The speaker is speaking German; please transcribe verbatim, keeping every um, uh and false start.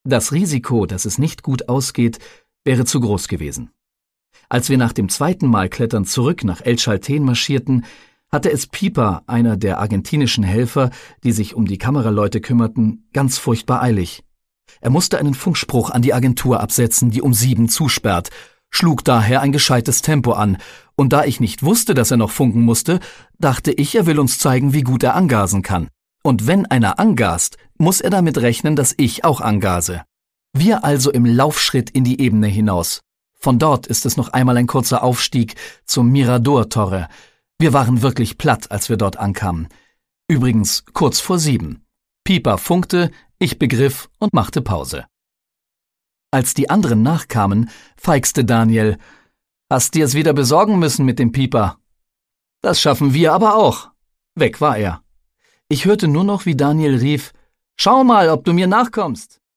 Das Risiko, dass es nicht gut ausgeht, wäre zu groß gewesen. Als wir nach dem zweiten Mal Klettern zurück nach El Chaltén marschierten, hatte es Piper, einer der argentinischen Helfer, die sich um die Kameraleute kümmerten, ganz furchtbar eilig. Er musste einen Funkspruch an die Agentur absetzen, die um sieben zusperrt, schlug daher ein gescheites Tempo an, und da ich nicht wusste, dass er noch funken musste, dachte ich, er will uns zeigen, wie gut er angasen kann. Und wenn einer angast, muss er damit rechnen, dass ich auch angase. Wir also im Laufschritt in die Ebene hinaus. Von dort ist es noch einmal ein kurzer Aufstieg zum Mirador-Torre. Wir waren wirklich platt, als wir dort ankamen. Übrigens kurz vor sieben. Piper funkte, ich begriff und machte Pause. Als die anderen nachkamen, feixte Daniel: »Hast dir's wieder besorgen müssen mit dem Piper?« »Das schaffen wir aber auch.« Weg war er. Ich hörte nur noch, wie Daniel rief: »Schau mal, ob du mir nachkommst.«